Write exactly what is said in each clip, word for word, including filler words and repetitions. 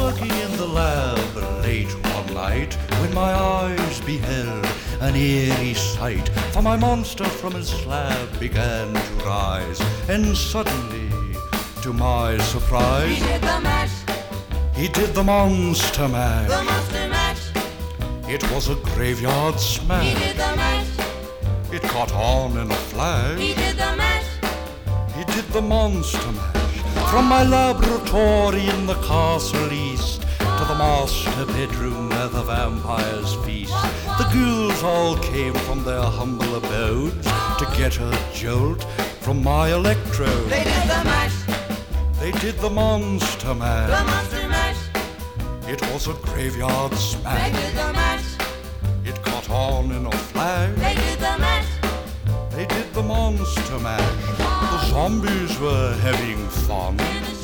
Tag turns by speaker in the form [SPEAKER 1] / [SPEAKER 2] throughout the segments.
[SPEAKER 1] working in the lab late one night when my eyes beheld an eerie sight. For my monster from his slab began to rise, and suddenly, to my surprise,
[SPEAKER 2] He did the mash,
[SPEAKER 1] he did the monster mash.
[SPEAKER 2] the monster mash.
[SPEAKER 1] It was a graveyard
[SPEAKER 2] He
[SPEAKER 1] smash.
[SPEAKER 2] did the mash,
[SPEAKER 1] It caught on in a flash.
[SPEAKER 2] he did the mash.
[SPEAKER 1] He did the monster mash. From my laboratory in the castle east to the master bedroom where the vampires feast, the ghouls all came from their humble abodes to get a jolt from my electrode.
[SPEAKER 2] They did the mash,
[SPEAKER 1] They did the monster
[SPEAKER 2] the
[SPEAKER 1] mash.
[SPEAKER 2] monster mash.
[SPEAKER 1] It was a graveyard
[SPEAKER 2] They
[SPEAKER 1] smash.
[SPEAKER 2] did the mash,
[SPEAKER 1] It caught on in a flash.
[SPEAKER 2] they did the mash.
[SPEAKER 1] They did the monster mash. The zombies were having fun.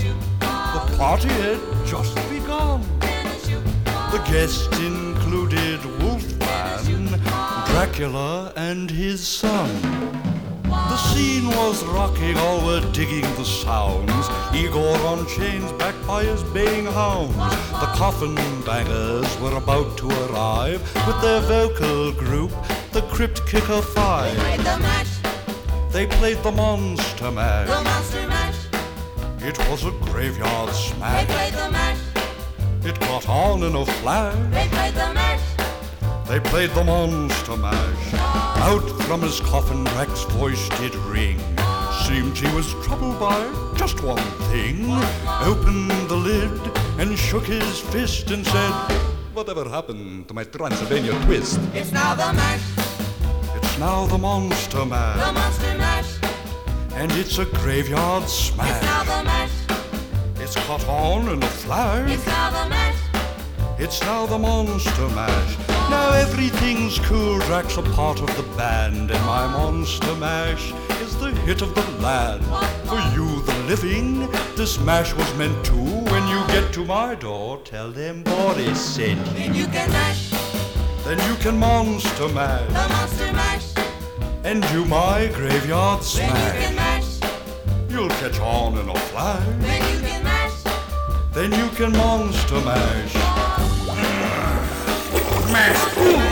[SPEAKER 1] The party had just begun. The guests included Wolfman, Dracula, and his son. The scene was rocking, all were digging the sounds. Igor on chains, backed by his baying hounds. The coffin bangers were about to arrive with their vocal group, the Crypt Kicker
[SPEAKER 2] They
[SPEAKER 1] Five.
[SPEAKER 2] played the mash,
[SPEAKER 1] They played the monster
[SPEAKER 2] the
[SPEAKER 1] mash.
[SPEAKER 2] monster mash.
[SPEAKER 1] It was a graveyard
[SPEAKER 2] They
[SPEAKER 1] smash.
[SPEAKER 2] played the mash,
[SPEAKER 1] It caught on in a flash.
[SPEAKER 2] they played the mash.
[SPEAKER 1] They played the monster mash. Out from his coffin, Drac's voice did ring. Seemed he was troubled by just one thing. Opened the lid and shook his fist and said, "Whatever happened to my Transylvania twist?"
[SPEAKER 2] It's now the mash,
[SPEAKER 1] It's now the monster
[SPEAKER 2] the
[SPEAKER 1] mash.
[SPEAKER 2] monster mash.
[SPEAKER 1] And it's a graveyard
[SPEAKER 2] It's now
[SPEAKER 1] smash.
[SPEAKER 2] the mash,
[SPEAKER 1] It's caught on in a flash.
[SPEAKER 2] it's now the mash.
[SPEAKER 1] It's now the monster mash. Now everything's cool, Drac's a part of the band, and my monster mash is the hit of the land. For you, the living, this mash was meant to. When you get to my door, tell them Boris sent you.
[SPEAKER 2] Then you can mash,
[SPEAKER 1] Then you can monster
[SPEAKER 2] the
[SPEAKER 1] mash,
[SPEAKER 2] monster mash.
[SPEAKER 1] and do my graveyard
[SPEAKER 2] Then you
[SPEAKER 1] smash.
[SPEAKER 2] can mash,
[SPEAKER 1] You'll catch on in a flash,
[SPEAKER 2] then you can mash.
[SPEAKER 1] then you can monster mash.
[SPEAKER 3] Mash.